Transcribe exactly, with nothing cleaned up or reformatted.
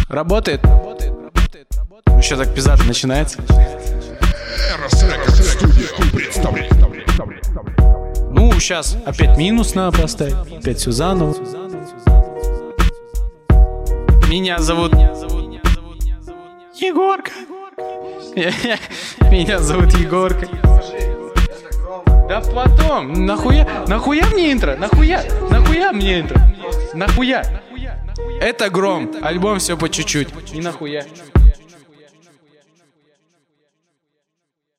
Работает? Ну что, так пиздато начинается? Ну, сейчас опять минус надо поставить. Опять все заново. Меня зовут Егорка. Меня зовут Егорка. Да потом, нахуя, нахуя мне интро? Нахуя, нахуя мне интро? Нахуя? Это Гром, альбом все по чуть-чуть. И нахуя.